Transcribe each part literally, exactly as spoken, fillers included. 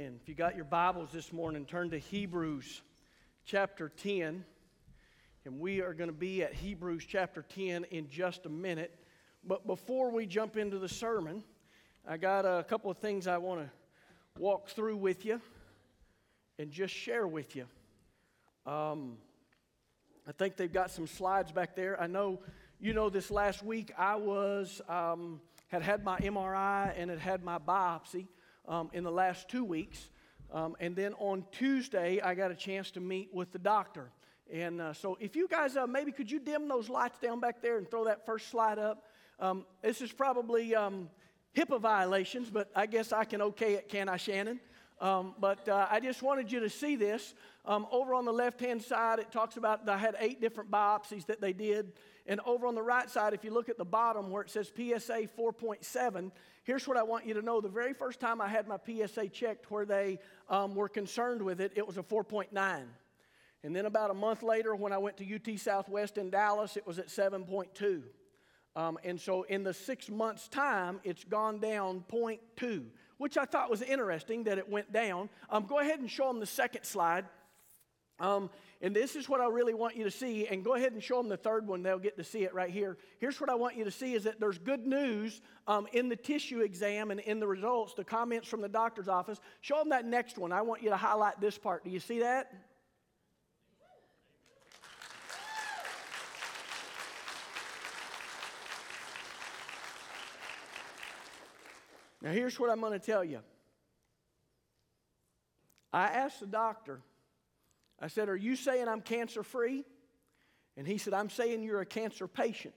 Amen. If you got your Bibles this morning, turn to Hebrews chapter ten. And we are going to be at Hebrews chapter ten in just a minute. But before we jump into the sermon, I got a couple of things I want to walk through with you and just share with you. Um, I think they've got some slides back there. I know, you know, this last week I was, um, had had my M R I and had had my biopsy. Um, in the last two weeks. Um, and then on Tuesday, I got a chance to meet with the doctor. And uh, so if you guys, uh, maybe could you dim those lights down back there and throw that first slide up? Um, this is probably um, HIPAA violations, but I guess I can okay it, can I, Shannon? Um, but uh, I just wanted you to see this. Um, over on the left-hand side, it talks about I had eight different biopsies that they did. And over on the right side, if you look at the bottom where it says P S A four point seven, here's what I want you to know. The very first time I had my P S A checked where they um, were concerned with it, it was a four point nine. And then about a month later, when I went to U T Southwest in Dallas, it was at seven point two. Um, and so in the six months' time, it's gone down zero point two, which I thought was interesting that it went down. Um, go ahead and show them the second slide. Um, and this is what I really want you to see. And go ahead and show them the third one. They'll get to see it right here. Here's what I want you to see is that there's good news um, in the tissue exam and in the results, the comments from the doctor's office. Show them that next one. I want you to highlight this part. Do you see that? Now, here's what I'm going to tell you. I asked the doctor, I said, are you saying I'm cancer-free? And he said, I'm saying you're a cancer patient.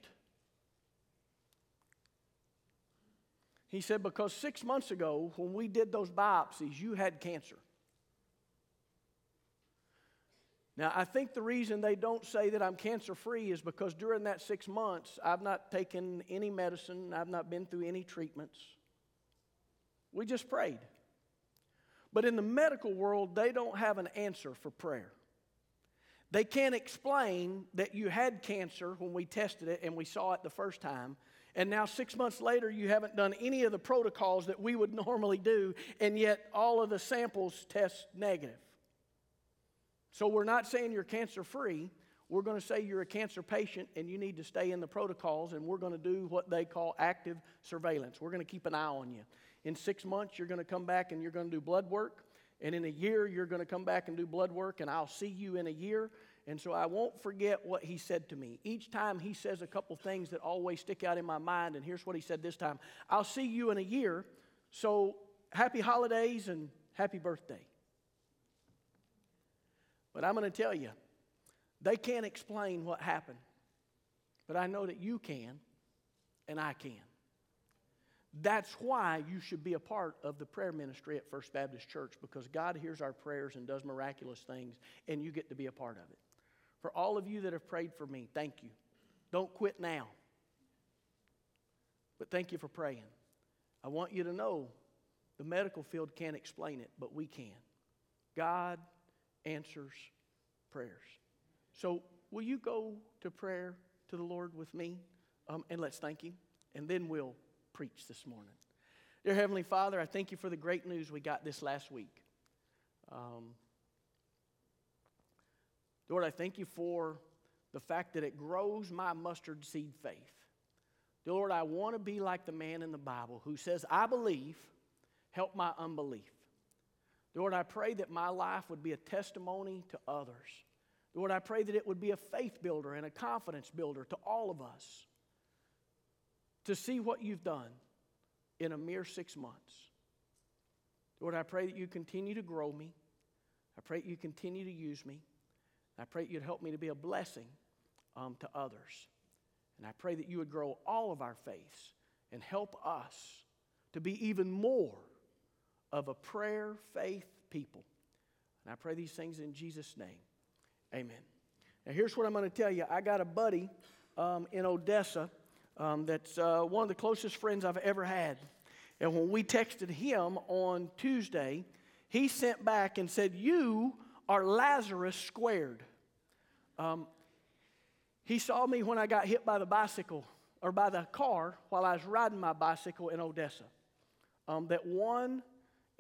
He said, because six months ago, when we did those biopsies, you had cancer. Now, I think the reason they don't say that I'm cancer-free is because during that six months, I've not taken any medicine. I've not been through any treatments. We just prayed. But in the medical world, they don't have an answer for prayer. They can't explain that you had cancer when we tested it and we saw it the first time, and now six months later you haven't done any of the protocols that we would normally do, and yet all of the samples test negative. So we're not saying you're cancer-free. We're going to say you're a cancer patient and you need to stay in the protocols, and we're going to do what they call active surveillance. We're going to keep an eye on you. In six months, you're going to come back and you're going to do blood work. And in a year, you're going to come back and do blood work, and I'll see you in a year. And so I won't forget what he said to me. Each time he says a couple things that always stick out in my mind, and here's what he said this time. I'll see you in a year, so happy holidays and happy birthday. But I'm going to tell you, they can't explain what happened. But I know that you can, and I can. That's why you should be a part of the prayer ministry at First Baptist Church, because God hears our prayers and does miraculous things, and you get to be a part of it. For all of you that have prayed for me, thank you. Don't quit now. But thank you for praying. I want you to know the medical field can't explain it, but we can. God answers prayers. So will you go to prayer to the Lord with me? Um, and let's thank Him, and then we'll preach this morning. Dear Heavenly Father, I thank you for the great news we got this last week. Um, Lord, I thank you for the fact that it grows my mustard seed faith. Dear Lord, I want to be like the man in the Bible who says, I believe, help my unbelief. Lord, I pray that my life would be a testimony to others. Lord, I pray that it would be a faith builder and a confidence builder to all of us, to see what you've done in a mere six months. Lord, I pray that you continue to grow me. I pray that you continue to use me. I pray that you'd help me to be a blessing um, to others. And I pray that you would grow all of our faiths and help us to be even more of a prayer faith people. And I pray these things in Jesus' name. Amen. Now here's what I'm going to tell you. I got a buddy um, in Odessa Um, that's uh, one of the closest friends I've ever had. And when we texted him on Tuesday, he sent back and said, you are Lazarus squared. Um, he saw me when I got hit by the bicycle, or by the car, while I was riding my bicycle in Odessa. Um, that one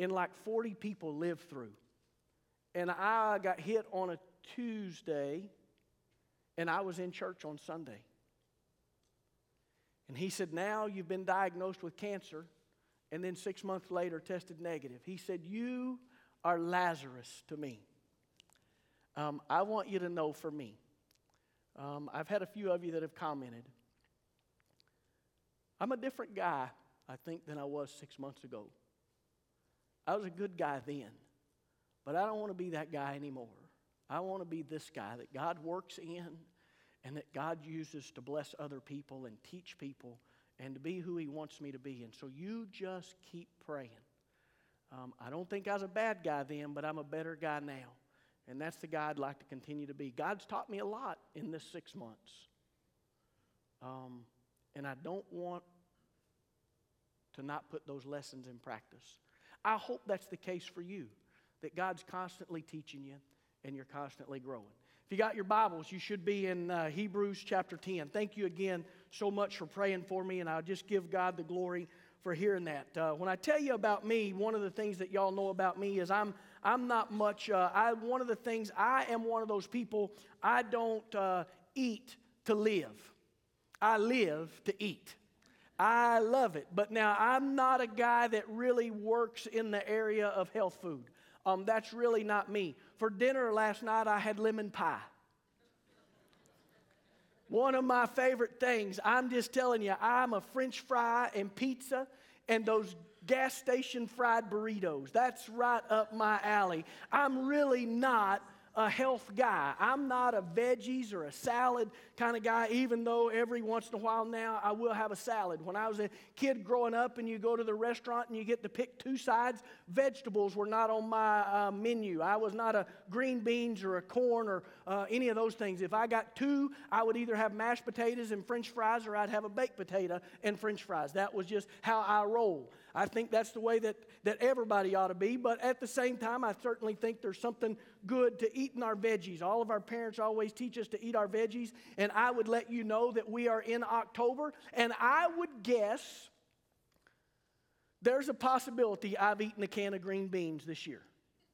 and like forty people lived through. And I got hit on a Tuesday, and I was in church on Sunday. And he said, now you've been diagnosed with cancer, and then six months later tested negative. He said, you are Lazarus to me. Um, I want you to know for me, um, I've had a few of you that have commented, I'm a different guy, I think, than I was six months ago. I was a good guy then, but I don't want to be that guy anymore. I want to be this guy that God works in and that God uses to bless other people and teach people and to be who He wants me to be. And so you just keep praying. Um, I don't think I was a bad guy then, but I'm a better guy now. And that's the guy I'd like to continue to be. God's taught me a lot in this six months. Um, and I don't want to not put those lessons in practice. I hope that's the case for you, that God's constantly teaching you and you're constantly growing. If you got your Bibles, you should be in uh, Hebrews chapter ten. Thank you again so much for praying for me, and I'll just give God the glory for hearing that. Uh, when I tell you about me, one of the things that y'all know about me is I'm I'm not much. Uh, I one of the things I am one of those people. I don't uh, eat to live. I live to eat. I love it. But now I'm not a guy that really works in the area of health food. Um, that's really not me. For dinner last night, I had lemon pie. One of my favorite things, I'm just telling you, I'm a French fry and pizza and those gas station fried burritos. That's right up my alley. I'm really not a health guy. I'm not a veggies or a salad kind of guy, even though every once in a while now I will have a salad. When I was a kid growing up and you go to the restaurant and you get to pick two sides, vegetables were not on my uh, menu. I was not a green beans or a corn or uh, any of those things. If I got two, I would either have mashed potatoes and French fries or I'd have a baked potato and French fries. That was just how I roll. I think that's the way that, that everybody ought to be, but at the same time, I certainly think there's something good to eating our veggies. All of our parents always teach us to eat our veggies, and I would let you know that we are in October, and I would guess there's a possibility I've eaten a can of green beans this year.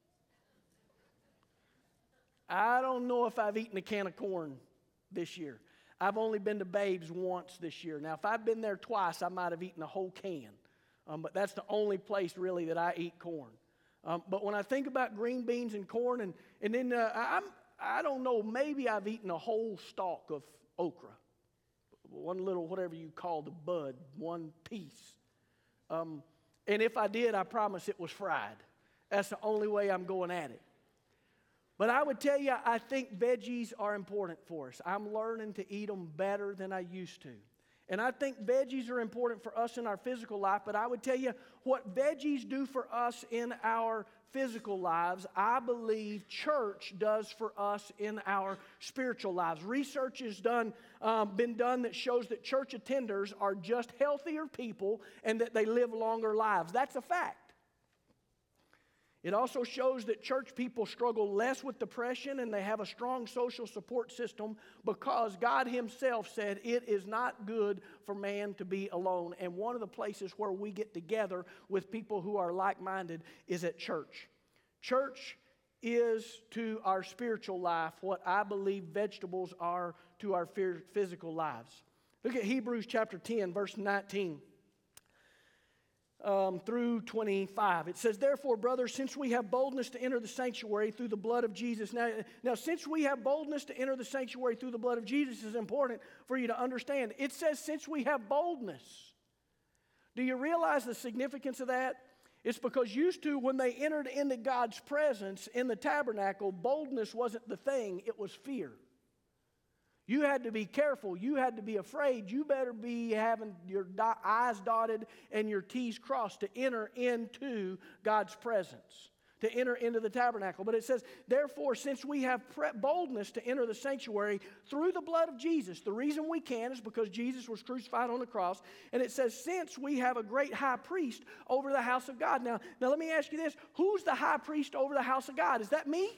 I don't know if I've eaten a can of corn this year. I've only been to Babe's once this year. Now, if I'd been there twice, I might have eaten a whole can. Um, but that's the only place really that I eat corn. Um, but when I think about green beans and corn, and, and then uh, I'm, I don't know, maybe I've eaten a whole stalk of okra. One little, whatever you call the bud, one piece. Um, and if I did, I promise it was fried. That's the only way I'm going at it. But I would tell you, I think veggies are important for us. I'm learning to eat them better than I used to. And I think veggies are important for us in our physical life, but I would tell you what veggies do for us in our physical lives, I believe church does for us in our spiritual lives. Research has done, um, been done that shows that church attenders are just healthier people and that they live longer lives. That's a fact. It also shows that church people struggle less with depression and they have a strong social support system because God Himself said it is not good for man to be alone. And one of the places where we get together with people who are like-minded is at church. Church is to our spiritual life what I believe vegetables are to our physical lives. Look at Hebrews chapter ten, verse nineteen. Um, through twenty-five. It says, therefore, brothers, since we have boldness to enter the sanctuary through the blood of Jesus. Now, now, since we have boldness to enter the sanctuary through the blood of Jesus is important for you to understand. It says, since we have boldness. Do you realize the significance of that? It's because used to, when they entered into God's presence in the tabernacle, boldness wasn't the thing, it was fear. You had to be careful. You had to be afraid. You better be having your do- I's dotted and your T's crossed to enter into God's presence, to enter into the tabernacle. But it says, therefore, since we have pre- boldness to enter the sanctuary through the blood of Jesus, the reason we can is because Jesus was crucified on the cross. And it says, since we have a great high priest over the house of God. Now, now let me ask you this. Who's the high priest over the house of God? Is that me?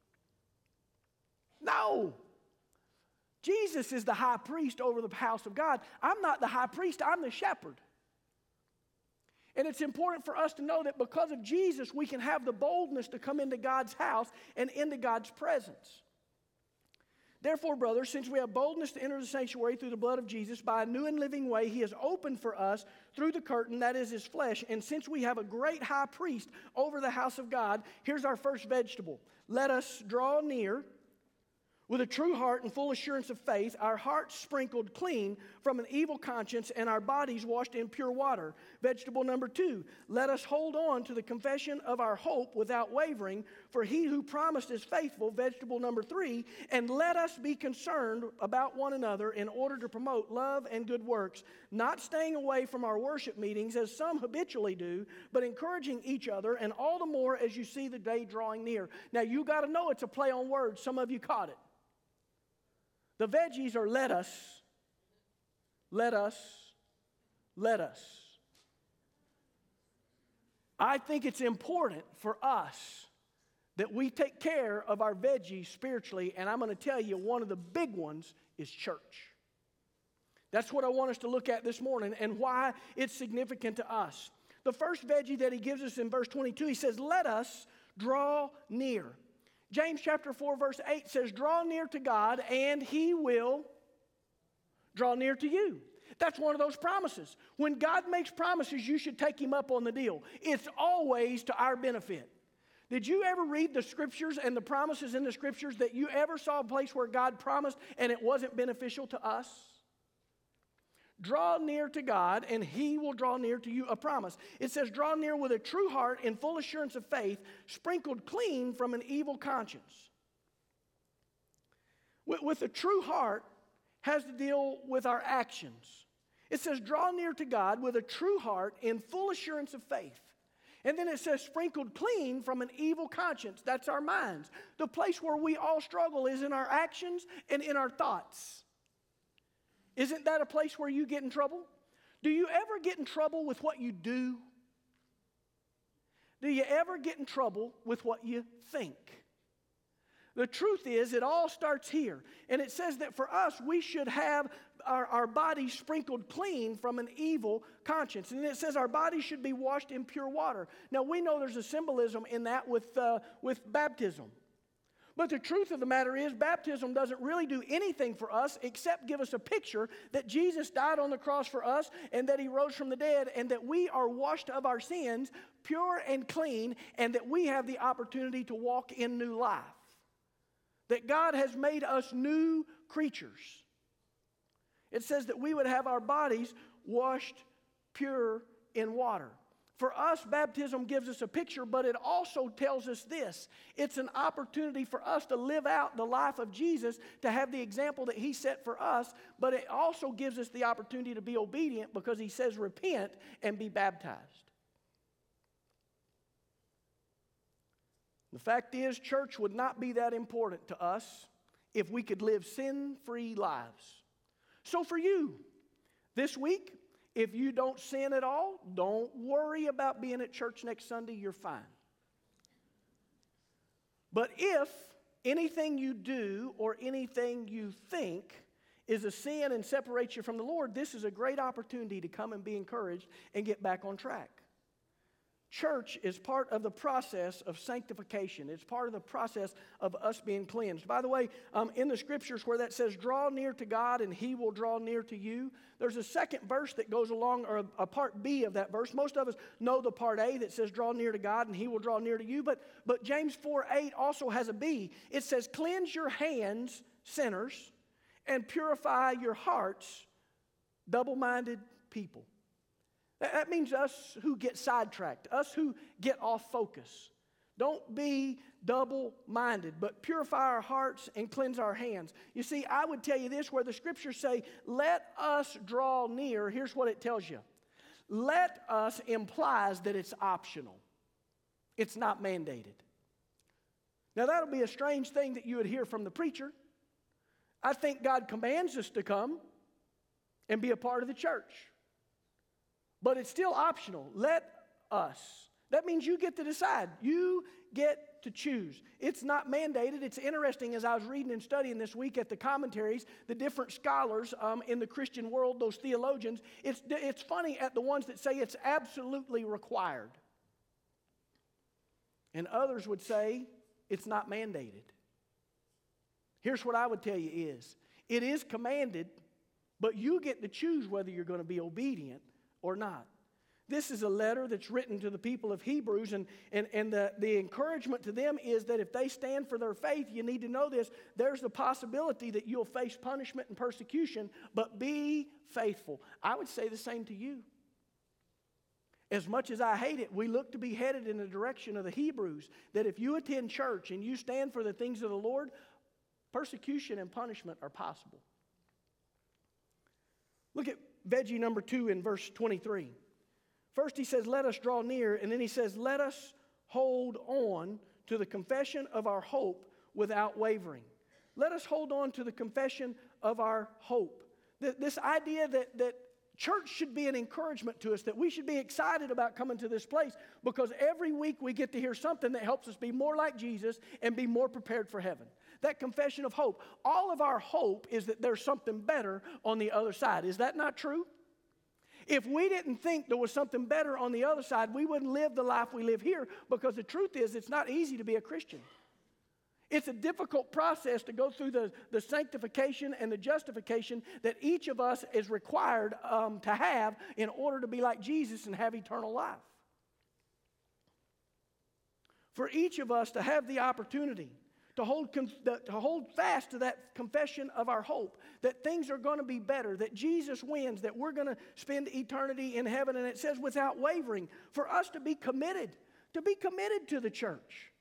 No. Jesus is the high priest over the house of God. I'm not the high priest, I'm the shepherd. And it's important for us to know that because of Jesus, we can have the boldness to come into God's house and into God's presence. Therefore, brothers, since we have boldness to enter the sanctuary through the blood of Jesus, by a new and living way he has opened for us through the curtain, that is his flesh. And since we have a great high priest over the house of God, here's our first vegetable. Let us draw near with a true heart and full assurance of faith, our hearts sprinkled clean from an evil conscience and our bodies washed in pure water. Vegetable number two, let us hold on to the confession of our hope without wavering, for he who promised is faithful. Vegetable number three, and let us be concerned about one another in order to promote love and good works, not staying away from our worship meetings as some habitually do, but encouraging each other, and all the more as you see the day drawing near. Now you got to know it's a play on words. Some of you caught it. The veggies are let us, let us, let us. I think it's important for us that we take care of our veggies spiritually, and I'm going to tell you one of the big ones is church. That's what I want us to look at this morning and why it's significant to us. The first veggie that he gives us in verse twenty-two, he says, let us draw near. James chapter four verse eight says, draw near to God and he will draw near to you. That's one of those promises. When God makes promises, you should take him up on the deal. It's always to our benefit. Did you ever read the scriptures and the promises in the scriptures that you ever saw a place where God promised and it wasn't beneficial to us? Draw near to God, and he will draw near to you, a promise. It says, draw near with a true heart in full assurance of faith, sprinkled clean from an evil conscience. With, with a true heart has to deal with our actions. It says, draw near to God with a true heart in full assurance of faith. And then it says, sprinkled clean from an evil conscience. That's our minds. The place where we all struggle is in our actions and in our thoughts. Isn't that a place where you get in trouble? Do you ever get in trouble with what you do? Do you ever get in trouble with what you think? The truth is, it all starts here. And it says that for us, we should have our, our bodies sprinkled clean from an evil conscience. And it says our bodies should be washed in pure water. Now, we know there's a symbolism in that with, uh, with baptism. But the truth of the matter is, baptism doesn't really do anything for us except give us a picture that Jesus died on the cross for us and that he rose from the dead and that we are washed of our sins, pure and clean, and that we have the opportunity to walk in new life. That God has made us new creatures. It says that we would have our bodies washed pure in water. For us, baptism gives us a picture, but it also tells us this. It's an opportunity for us to live out the life of Jesus, to have the example that he set for us, but it also gives us the opportunity to be obedient because he says repent and be baptized. The fact is, church would not be that important to us if we could live sin-free lives. So for you, this week, if you don't sin at all, don't worry about being at church next Sunday. You're fine. But if anything you do or anything you think is a sin and separates you from the Lord, this is a great opportunity to come and be encouraged and get back on track. Church is part of the process of sanctification. It's part of the process of us being cleansed. By the way, um, in the scriptures where that says, draw near to God and he will draw near to you, there's a second verse that goes along, or a, a part B of that verse. Most of us know the part A that says, draw near to God and he will draw near to you. But, but James four eight also has a B. It says, cleanse your hands, sinners, and purify your hearts, double-minded people. That means us who get sidetracked, us who get off focus. Don't be double-minded, but purify our hearts and cleanse our hands. You see, I would tell you this, where the scriptures say, let us draw near, here's what it tells you. Let us implies that it's optional. It's not mandated. Now, that'll be a strange thing that you would hear from the preacher. I think God commands us to come and be a part of the church. But it's still optional. Let us. That means you get to decide. You get to choose. It's not mandated. It's interesting, as I was reading and studying this week at the commentaries, the different scholars um, in the Christian world, those theologians, it's, it's funny at the ones that say it's absolutely required. And others would say it's not mandated. Here's what I would tell you is, it is commanded, but you get to choose whether you're going to be obedient or not. This is a letter that's written to the people of Hebrews, and, and, and the, the encouragement to them is that if they stand for their faith, you need to know this, there's the possibility that you'll face punishment and persecution, but be faithful. I would say the same to you. As much as I hate it, we look to be headed in the direction of the Hebrews, that if you attend church and you stand for the things of the Lord, persecution and punishment are possible. Look at veggie number two in verse twenty-three. First he says, let us draw near, and then he says, let us hold on to the confession of our hope without wavering. Let us hold on to the confession of our hope. This idea that, that church should be an encouragement to us, that we should be excited about coming to this place, because every week we get to hear something that helps us be more like Jesus and be more prepared for heaven. That confession of hope. All of our hope is that there's something better on the other side. Is that not true? If we didn't think there was something better on the other side, we wouldn't live the life we live here, because the truth is it's not easy to be a Christian. It's a difficult process to go through the, the sanctification and the justification that each of us is required um, to have in order to be like Jesus and have eternal life. For each of us to have the opportunity to hold, to hold fast to that confession of our hope, that things are going to be better, that Jesus wins, that we're going to spend eternity in heaven, and it says without wavering, for us to be committed, to be committed to the church.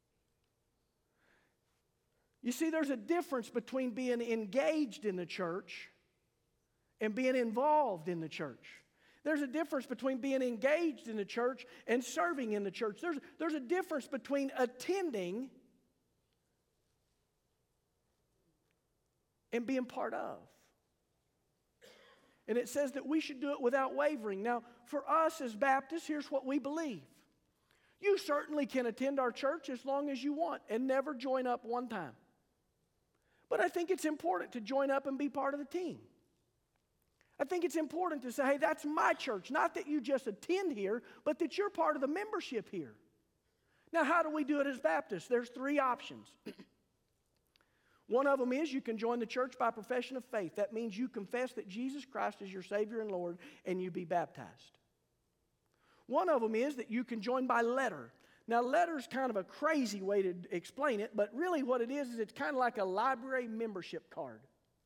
You see, there's a difference between being engaged in the church and being involved in the church. There's a difference between being engaged in the church and serving in the church. There's, there's a difference between attending and being part of. And it says that we should do it without wavering. Now, for us as Baptists, here's what we believe. You certainly can attend our church as long as you want and never join up one time. But I think it's important to join up and be part of the team. I think it's important to say, hey, that's my church. Not that you just attend here, but that you're part of the membership here. Now, how do we do it as Baptists? There's three options. One of them is you can join the church by profession of faith. That means you confess that Jesus Christ is your Savior and Lord, and you be baptized. One of them is that you can join by letter. Now, letter is kind of a crazy way to explain it, but really what it is is it's kind of like a library membership card.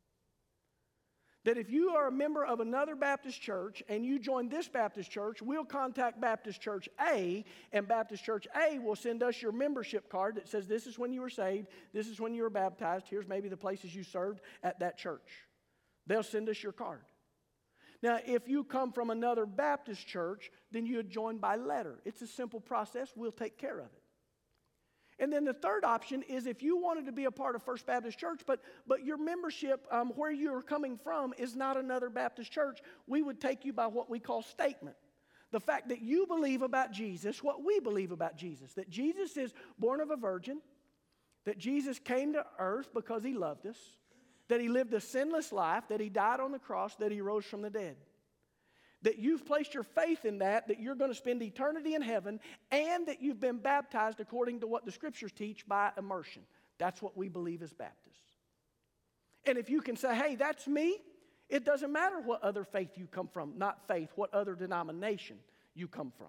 That if you are a member of another Baptist church and you join this Baptist church, we'll contact Baptist Church A, and Baptist Church A will send us your membership card that says this is when you were saved, this is when you were baptized, here's maybe the places you served at that church. They'll send us your card. Now, if you come from another Baptist church, then you would join by letter. It's a simple process. We'll take care of it. And then the third option is if you wanted to be a part of First Baptist Church, but, but your membership um, where you're coming from is not another Baptist church, we would take you by what we call statement. The fact that you believe about Jesus, what we believe about Jesus, that Jesus is born of a virgin, that Jesus came to earth because he loved us, that he lived a sinless life, that he died on the cross, that he rose from the dead. That you've placed your faith in that, that you're going to spend eternity in heaven, and that you've been baptized according to what the Scriptures teach by immersion. That's what we believe as Baptists. And if you can say, hey, that's me, it doesn't matter what other faith you come from, not faith, what other denomination you come from.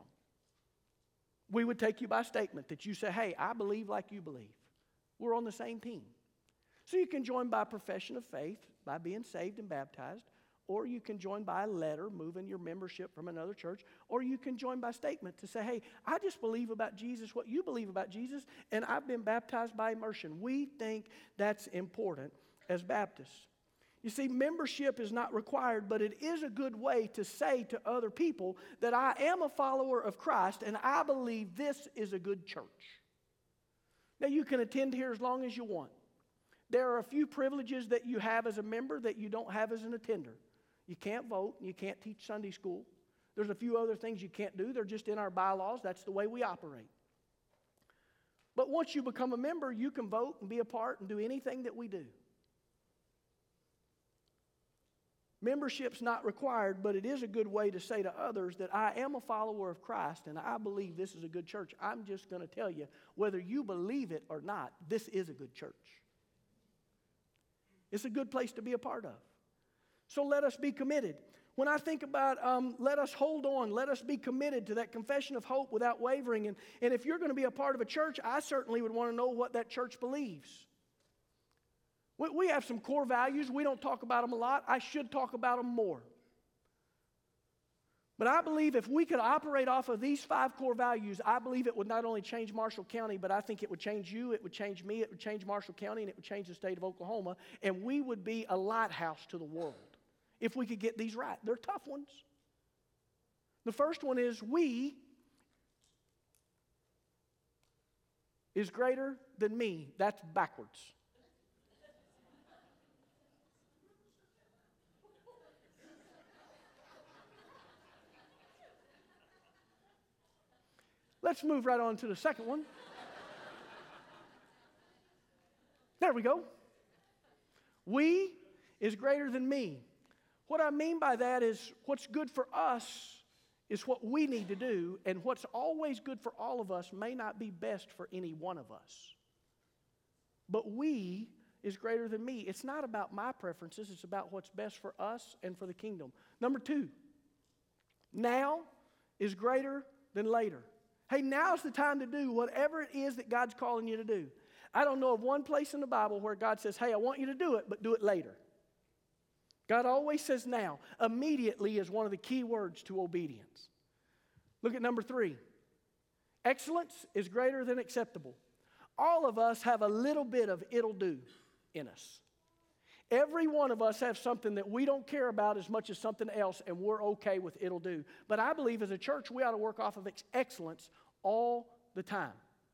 We would take you by statement that you say, hey, I believe like you believe. We're on the same team. So you can join by profession of faith, by being saved and baptized, or you can join by a letter, moving your membership from another church, or you can join by statement to say, hey, I just believe about Jesus what you believe about Jesus, and I've been baptized by immersion. We think that's important as Baptists. You see, membership is not required, but it is a good way to say to other people that I am a follower of Christ, and I believe this is a good church. Now, you can attend here as long as you want. There are a few privileges that you have as a member that you don't have as an attender. You can't vote, and you can't teach Sunday school. There's a few other things you can't do. They're just in our bylaws. That's the way we operate. But once you become a member, you can vote and be a part and do anything that we do. Membership's not required, but it is a good way to say to others that I am a follower of Christ and I believe this is a good church. I'm just going to tell you, whether you believe it or not, this is a good church. It's a good place to be a part of. So let us be committed. When I think about um, let us hold on, let us be committed to that confession of hope without wavering. And, and if you're going to be a part of a church, I certainly would want to know what that church believes. We, we have some core values. We don't talk about them a lot. I should talk about them more. But I believe if we could operate off of these five core values, I believe it would not only change Marshall County, but I think it would change you, it would change me, it would change Marshall County, and it would change the state of Oklahoma. And we would be a lighthouse to the world if we could get these right. They're tough ones. The first one is we is greater than me. That's backwards. Let's move right on to the second one. There we go. We is greater than me. What I mean by that is what's good for us is what we need to do, and what's always good for all of us may not be best for any one of us. But we is greater than me. It's not about my preferences, it's about what's best for us and for the kingdom. Number two, now is greater than later. Hey, now's the time to do whatever it is that God's calling you to do. I don't know of one place in the Bible where God says, hey, I want you to do it, but do it later. God always says now. Immediately is one of the key words to obedience. Look at number three. Excellence is greater than acceptable. All of us have a little bit of it'll do in us. Every one of us have something that we don't care about as much as something else, and we're okay with it'll do. But I believe as a church, we ought to work off of ex- excellence all the time.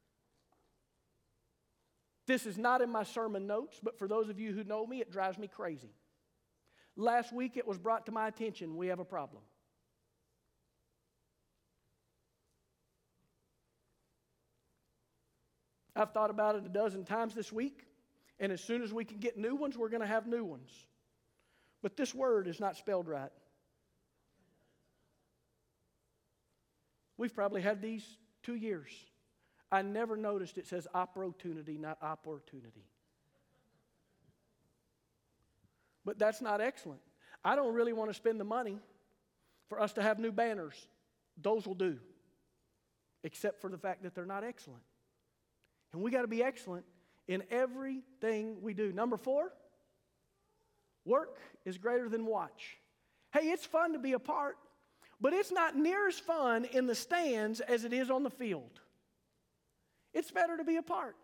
This is not in my sermon notes, but for those of you who know me, it drives me crazy. Last week it was brought to my attention, we have a problem. I've thought about it a dozen times this week, and as soon as we can get new ones, we're going to have new ones. But this word is not spelled right. We've probably had these two years. I never noticed it says opportunity, not opportunity. But that's not excellent. I don't really want to spend the money for us to have new banners. Those will do, except for the fact that they're not excellent. And we got to be excellent in everything we do. Number four, work is greater than watch. Hey, it's fun to be a part, but it's not near as fun in the stands as it is on the field. It's better to be a part.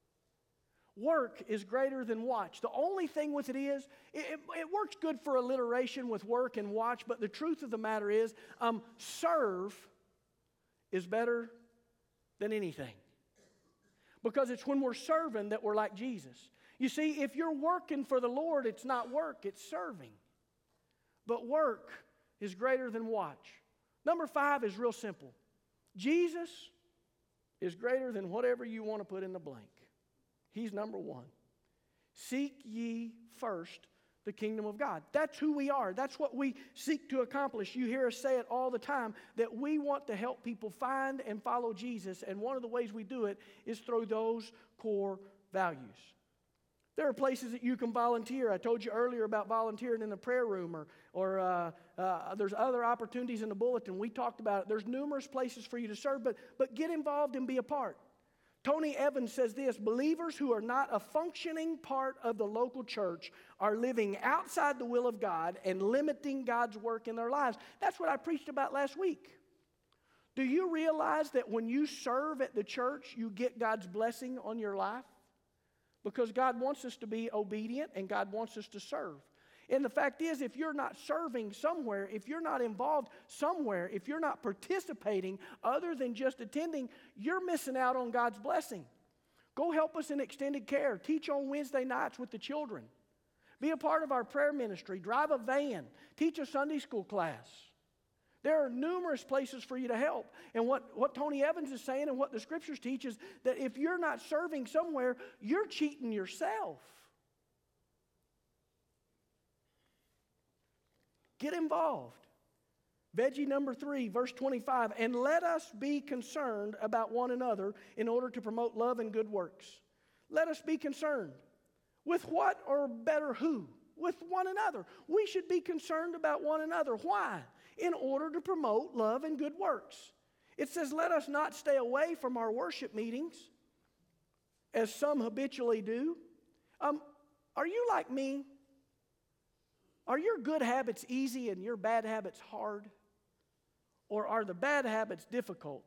Work is greater than watch. The only thing with it is, it, it, it works good for alliteration with work and watch, but the truth of the matter is, um, serve is better than anything. Because it's when we're serving that we're like Jesus. You see, if you're working for the Lord, it's not work, it's serving. But work is greater than watch. Number five is real simple. Jesus is greater than whatever you want to put in the blank. He's number one. Seek ye first the kingdom of God. That's who we are. That's what we seek to accomplish. You hear us say it all the time, that we want to help people find and follow Jesus, and one of the ways we do it is through those core values. There are places that you can volunteer. I told you earlier about volunteering in the prayer room, or, or uh, uh, there's other opportunities in the bulletin. We talked about it. There's numerous places for you to serve, but, but get involved and be a part. Tony Evans says this: believers who are not a functioning part of the local church are living outside the will of God and limiting God's work in their lives. That's what I preached about last week. Do you realize that when you serve at the church, you get God's blessing on your life? Because God wants us to be obedient and God wants us to serve. And the fact is, if you're not serving somewhere, if you're not involved somewhere, if you're not participating other than just attending, you're missing out on God's blessing. Go help us in extended care. Teach on Wednesday nights with the children. Be a part of our prayer ministry. Drive a van. Teach a Sunday school class. There are numerous places for you to help. And what, what Tony Evans is saying and what the Scriptures teach is that if you're not serving somewhere, you're cheating yourself. Get involved. Veggie number three, verse twenty-five, and let us be concerned about one another in order to promote love and good works. Let us be concerned. With what, or better who? With one another. We should be concerned about one another. Why? In order to promote love and good works. It says, let us not stay away from our worship meetings, as some habitually do. Um, are you like me? Are your good habits easy and your bad habits hard? Or are the bad habits difficult?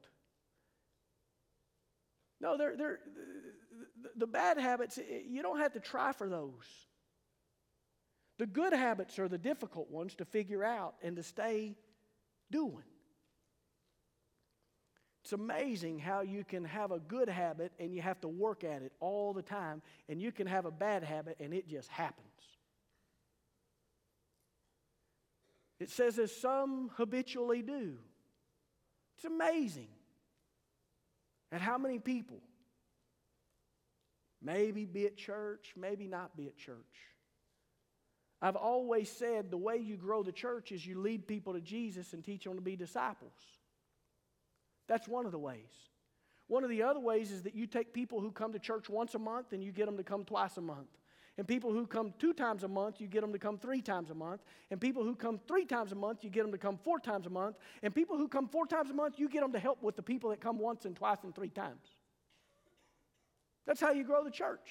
No, they're, they're, the bad habits, you don't have to try for those. The good habits are the difficult ones to figure out and to stay doing. It's amazing how you can have a good habit and you have to work at it all the time, and you can have a bad habit and it just happens. It says, as some habitually do. It's amazing at how many people maybe be at church, maybe not be at church. I've always said the way you grow the church is you lead people to Jesus and teach them to be disciples. That's one of the ways. One of the other ways is that you take people who come to church once a month and you get them to come twice a month. And people who come two times a month, you get them to come three times a month. And people who come three times a month, you get them to come four times a month. And people who come four times a month, you get them to help with the people that come once and twice and three times. That's how you grow the church.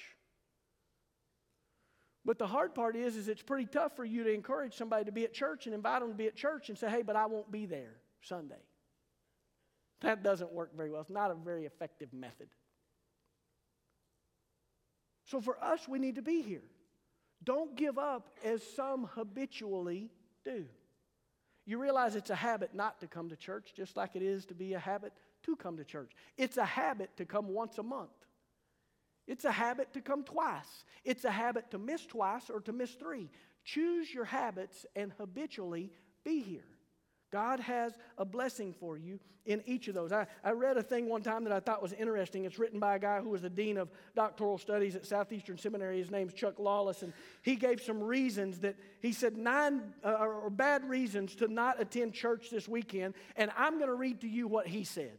But the hard part is, is it's pretty tough for you to encourage somebody to be at church and invite them to be at church and say, hey, but I won't be there Sunday. That doesn't work very well. It's not a very effective method. So for us, we need to be here. Don't give up as some habitually do. You realize it's a habit not to come to church, just like it is to be a habit to come to church. It's a habit to come once a month. It's a habit to come twice. It's a habit to miss twice or to miss three. Choose your habits and habitually be here. God has a blessing for you in each of those. I, I read a thing one time that I thought was interesting. It's written by a guy who was the dean of doctoral studies at Southeastern Seminary. His name's Chuck Lawless, and he gave some reasons that he said nine uh, or bad reasons to not attend church this weekend, and I'm going to read to you what he said.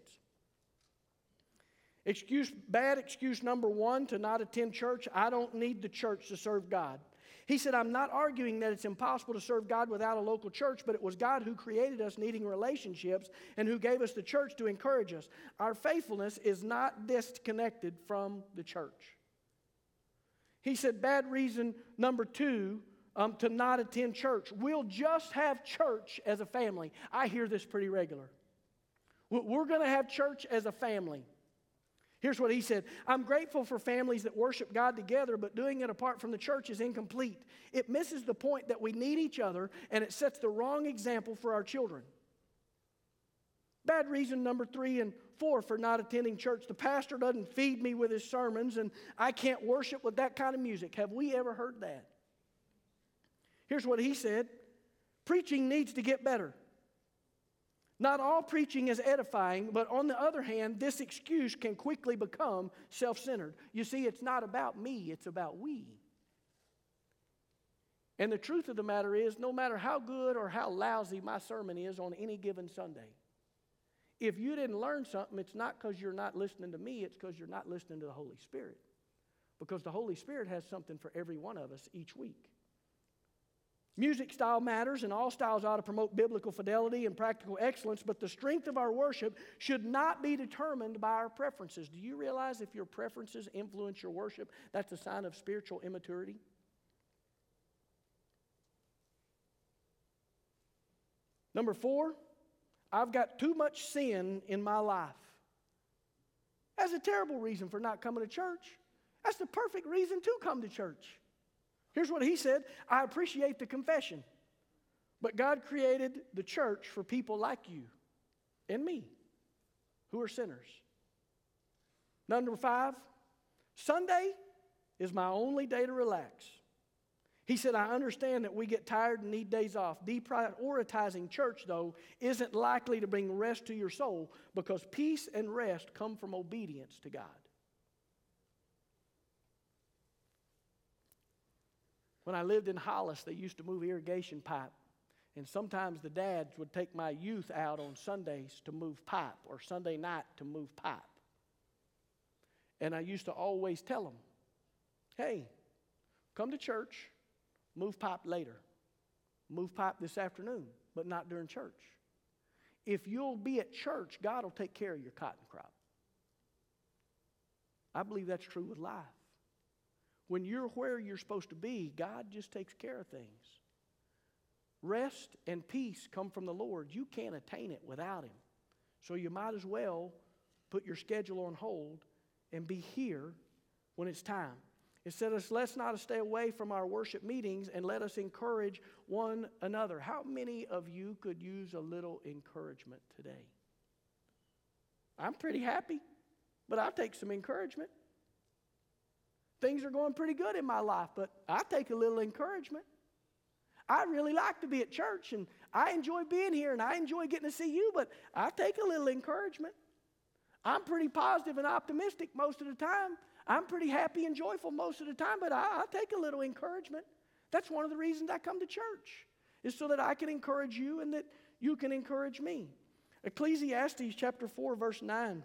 Excuse, bad excuse number one to not attend church: I don't need the church to serve God. He said, I'm not arguing that it's impossible to serve God without a local church, but it was God who created us needing relationships and who gave us the church to encourage us. Our faithfulness is not disconnected from the church. He said, bad reason number two um, to not attend church: we'll just have church as a family. I hear this pretty regular. We're going to have church as a family. Here's what he said: I'm grateful for families that worship God together, but doing it apart from the church is incomplete. It misses the point that we need each other, and it sets the wrong example for our children. Bad reason number three and four for not attending church: the pastor doesn't feed me with his sermons, and I can't worship with that kind of music. Have we ever heard that? Here's what he said: preaching needs to get better. Not all preaching is edifying, but on the other hand, this excuse can quickly become self-centered. You see, it's not about me, it's about we. And the truth of the matter is, no matter how good or how lousy my sermon is on any given Sunday, if you didn't learn something, it's not because you're not listening to me, it's because you're not listening to the Holy Spirit. Because the Holy Spirit has something for every one of us each week. Music style matters, and all styles ought to promote biblical fidelity and practical excellence, but the strength of our worship should not be determined by our preferences. Do you realize if your preferences influence your worship, that's a sign of spiritual immaturity? Number four, I've got too much sin in my life. That's a terrible reason for not coming to church. That's the perfect reason to come to church. Here's what he said: I appreciate the confession, but God created the church for people like you and me who are sinners. Number five, Sunday is my only day to relax. He said, I understand that we get tired and need days off. Deprioritizing church, though, isn't likely to bring rest to your soul because peace and rest come from obedience to God. When I lived in Hollis, they used to move irrigation pipe. And sometimes the dads would take my youth out on Sundays to move pipe or Sunday night to move pipe. And I used to always tell them, hey, come to church, move pipe later. Move pipe this afternoon, but not during church. If you'll be at church, God will take care of your cotton crop. I believe that's true with life. When you're where you're supposed to be, God just takes care of things. Rest and peace come from the Lord. You can't attain it without Him. So you might as well put your schedule on hold and be here when it's time. It said us, let's not stay away from our worship meetings and let us encourage one another. How many of you could use a little encouragement today? I'm pretty happy, but I'll take some encouragement. Things are going pretty good in my life, but I take a little encouragement. I really like to be at church, and I enjoy being here, and I enjoy getting to see you, but I take a little encouragement. I'm pretty positive and optimistic most of the time. I'm pretty happy and joyful most of the time, but I, I take a little encouragement. That's one of the reasons I come to church, is so that I can encourage you and that you can encourage me. Ecclesiastes chapter four, verse nine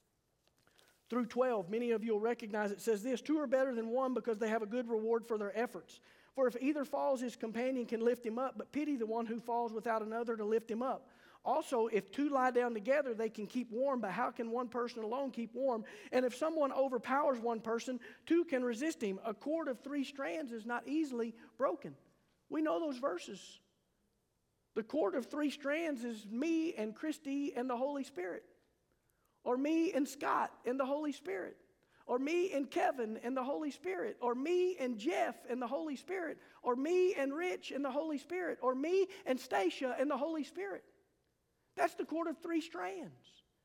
through twelve, many of you will recognize it says this, two are better than one because they have a good reward for their efforts. For if either falls, his companion can lift him up, but pity the one who falls without another to lift him up. Also, if two lie down together, they can keep warm, but how can one person alone keep warm? And if someone overpowers one person, two can resist him. A cord of three strands is not easily broken. We know those verses. The cord of three strands is me and Christy and the Holy Spirit. Or me and Scott and the Holy Spirit. Or me and Kevin and the Holy Spirit. Or me and Jeff and the Holy Spirit. Or me and Rich and the Holy Spirit. Or me and Stacia and the Holy Spirit. That's the cord of three strands.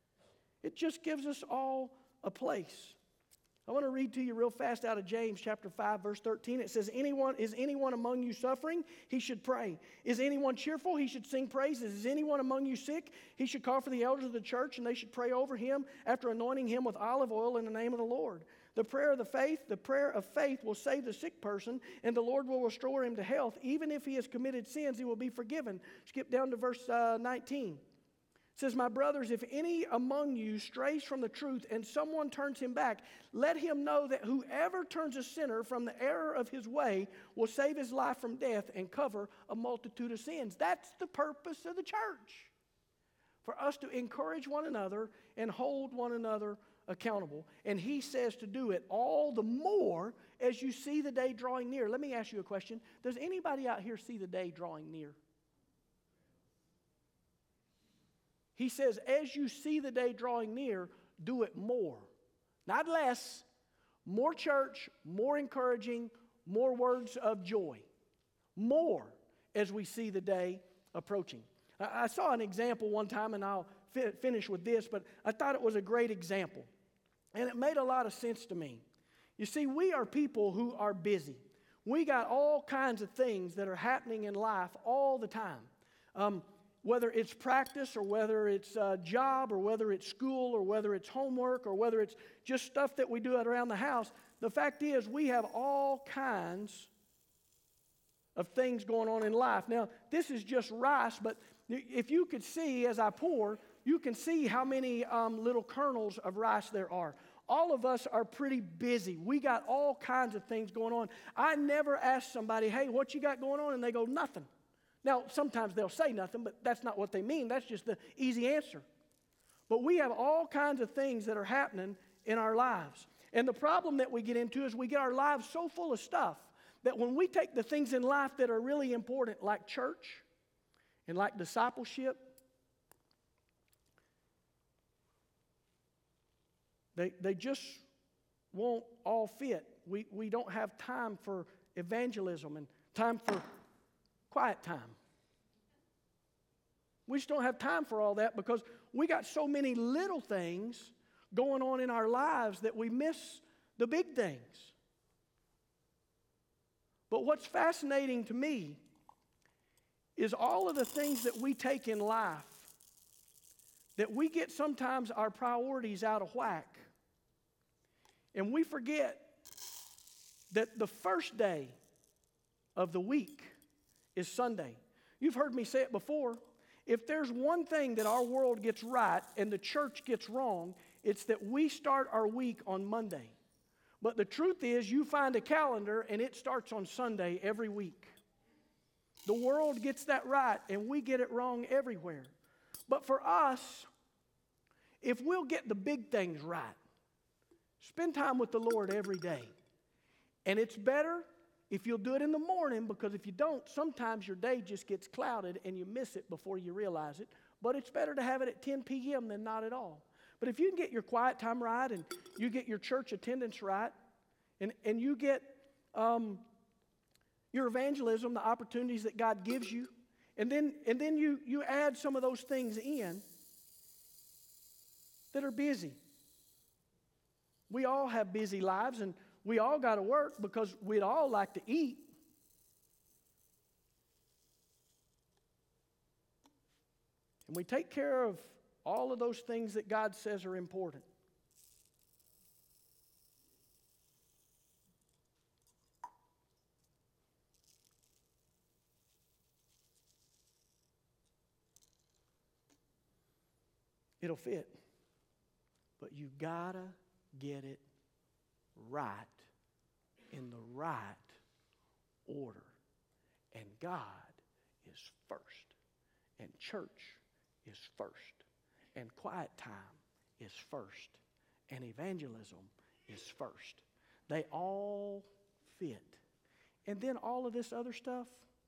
It just gives us all a place. I want to read to you real fast out of James chapter five, verse thirteen. It says, "Anyone is anyone among you suffering? He should pray. Is anyone cheerful? He should sing praises. Is anyone among you sick? He should call for the elders of the church, and they should pray over him after anointing him with olive oil in the name of the Lord. The prayer of the faith, the prayer of faith will save the sick person, and the Lord will restore him to health. Even if he has committed sins, he will be forgiven." Skip down to verse uh, nineteen. It says, "My brothers, if any among you strays from the truth and someone turns him back, let him know that whoever turns a sinner from the error of his way will save his life from death and cover a multitude of sins." That's the purpose of the church. For us to encourage one another and hold one another accountable. And he says to do it all the more as you see the day drawing near. Let me ask you a question. Does anybody out here see the day drawing near? He says, as you see the day drawing near, do it more. Not less. More church, more encouraging, more words of joy. More as we see the day approaching. I, I saw an example one time, and I'll fi- finish with this, but I thought it was a great example. And it made a lot of sense to me. You see, we are people who are busy. We got all kinds of things that are happening in life all the time. Um, Whether it's practice or whether it's a job or whether it's school or whether it's homework or whether it's just stuff that we do around the house, the fact is we have all kinds of things going on in life. Now, this is just rice, but if you could see as I pour, you can see how many um, little kernels of rice there are. All of us are pretty busy. We got all kinds of things going on. I never ask somebody, hey, what you got going on? And they go, nothing. Now, sometimes they'll say nothing, but that's not what they mean. That's just the easy answer. But we have all kinds of things that are happening in our lives. And the problem that we get into is we get our lives so full of stuff that when we take the things in life that are really important, like church and like discipleship, they, they just won't all fit. We, we don't have time for evangelism and time for quiet time. We just don't have time for all that because we got so many little things going on in our lives that we miss the big things. But what's fascinating to me is all of the things that we take in life, that we get sometimes our priorities out of whack. And we forget that the first day of the week is Sunday. You've heard me say it before. If there's one thing that our world gets right and the church gets wrong, it's that we start our week on Monday. But the truth is, you find a calendar and it starts on Sunday every week. The world gets that right and we get it wrong everywhere. But for us, if we'll get the big things right, spend time with the Lord every day. And it's better if you'll do it in the morning, because if you don't, sometimes your day just gets clouded and you miss it before you realize it. But it's better to have it at ten p.m. than not at all. But if you can get your quiet time right and you get your church attendance right and, and you get um, your evangelism, the opportunities that God gives you, and then, and then you, you add some of those things in that are busy. We all have busy lives and we all got to work because we'd all like to eat. And we take care of all of those things that God says are important. It'll fit. But you gotta get it right in the right order. And God is first. And church is first. And quiet time is first. And evangelism is first. They all fit. And then all of this other stuff,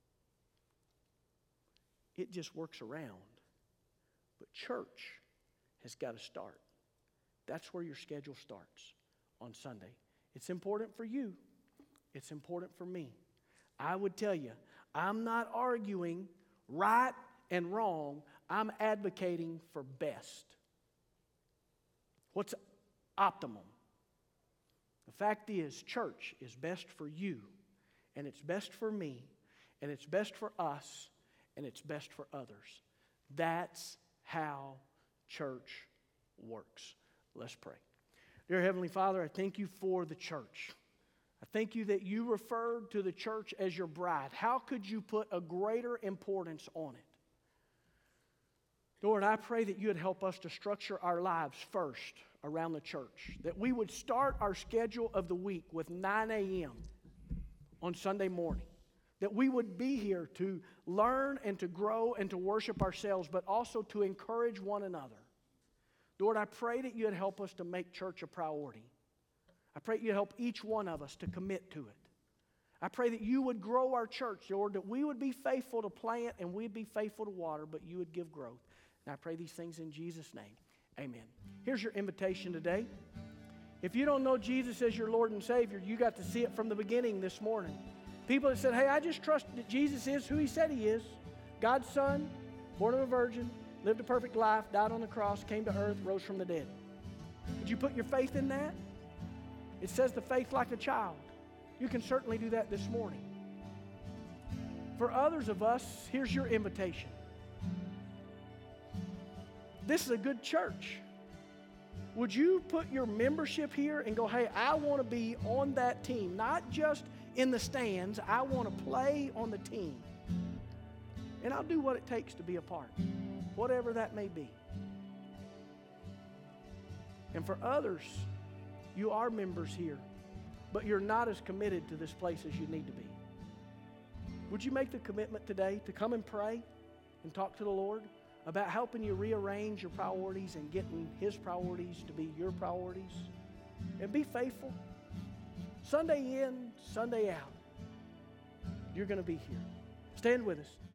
it just works around. But church has got to start. That's where your schedule starts on Sunday. It's important for you. It's important for me. I would tell you, I'm not arguing right and wrong. I'm advocating for best. What's optimum? The fact is, church is best for you, and it's best for me, and it's best for us, and it's best for others. That's how church works. Let's pray. Dear Heavenly Father, I thank you for the church. I thank you that you referred to the church as your bride. How could you put a greater importance on it? Lord, I pray that you would help us to structure our lives first around the church, that we would start our schedule of the week with nine a.m. on Sunday morning, that we would be here to learn and to grow and to worship ourselves, but also to encourage one another. Lord, I pray that you'd help us to make church a priority. I pray that you'd help each one of us to commit to it. I pray that you would grow our church, Lord, that we would be faithful to plant and we'd be faithful to water, but you would give growth. And I pray these things in Jesus' name. Amen. Here's your invitation today. If you don't know Jesus as your Lord and Savior, you got to see it from the beginning this morning. People that said, hey, I just trust that Jesus is who he said he is. God's Son, born of a virgin, lived a perfect life, died on the cross, came to earth, rose from the dead. Did you put your faith in that? It says the faith like a child. You can certainly do that this morning. For others of us, here's your invitation. This is a good church. Would you put your membership here and go, hey, I want to be on that team, not just in the stands. I want to play on the team. And I'll do what it takes to be a part, whatever that may be. And for others, you are members here, but you're not as committed to this place as you need to be. Would you make the commitment today to come and pray and talk to the Lord about helping you rearrange your priorities and getting his priorities to be your priorities? And be faithful. Sunday in, Sunday out. You're going to be here. Stand with us.